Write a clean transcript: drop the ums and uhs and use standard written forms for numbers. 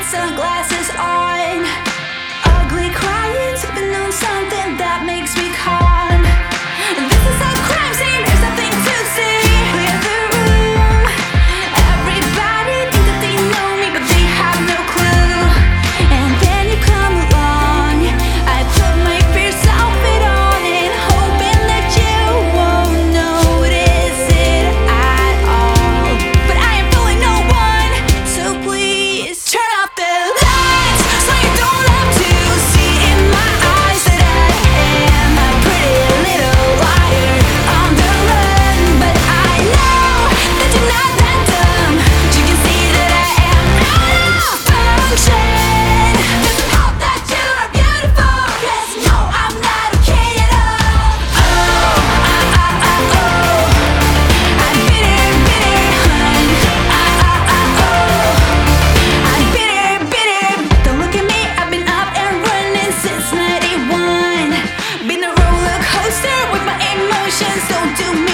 sunglasses on. Ugly crying, sipping on something that makes me calm. This is a crime scene, there's nothing to see. Clear the room. Everybody think that they know me, but they have no clue. And then you come along. I put my fierce outfit on and hoping that you won't notice it at all. But I am fooling no one, so please turn off the lights, so you don't have to see in my eyes that I am a pretty little liar on the run. But I know that you're not that dumb. You can see that I am out of function. Just hope that you are beautiful, 'cause no, I'm not okay at all. I'm bitter, bitter, hun. I'm bitter, bitter. Don't look at me, I've been up and running since '91. Been a roller coaster with my emotions, don't do me